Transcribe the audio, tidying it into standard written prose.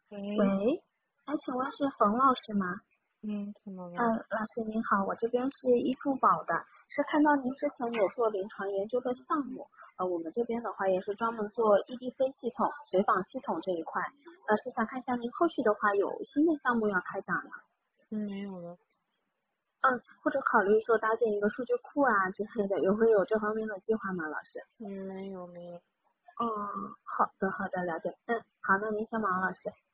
喂， 喂，请问是冯老师吗？ 怎么了？ 老师您好，我这边是易付宝的，是看到您之前有做临床研究的项目，我们这边的话也是专门做 EDC 系统、随访系统这一块，是想看一下您后续的话有新的项目要开展了， 没有了。 或者考虑说搭建一个数据库啊之类的，会有这方面的计划吗，老师？ 没有。 好的，了解，好，那您先忙，老师。